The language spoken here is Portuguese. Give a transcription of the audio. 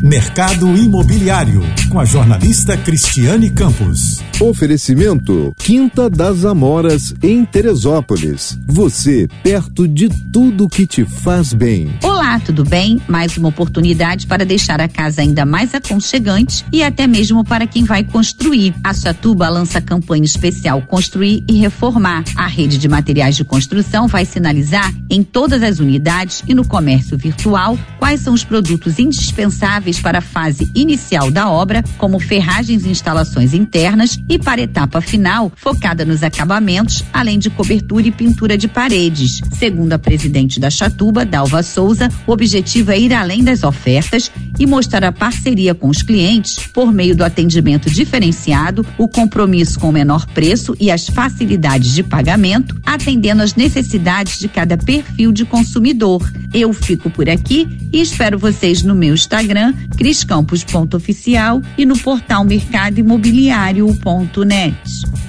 Mercado Imobiliário, com a jornalista Cristiane Campos. Oferecimento Quinta das Amoras, em Teresópolis. Você, perto de tudo que te faz bem. Olá, tudo bem? Mais uma oportunidade para deixar a casa ainda mais aconchegante e até mesmo para quem vai construir. A Chatuba lança a campanha especial Construir e Reformar. A rede de materiais de construção vai sinalizar em todas as unidades e no comércio virtual quais são os produtos indispensáveis para a fase inicial da obra, como ferragens e instalações internas, e para a etapa final, focada nos acabamentos, além de cobertura e pintura de paredes. Segundo a presidente da Chatuba, Dalva Souza, o objetivo é ir além das ofertas e mostrar a parceria com os clientes por meio do atendimento diferenciado, o compromisso com o menor preço e as facilidades de pagamento, atendendo às necessidades de cada perfil de consumidor. Eu fico por aqui e espero vocês no meu Instagram, criscampos.oficial, e no portal mercadoimobiliario.net.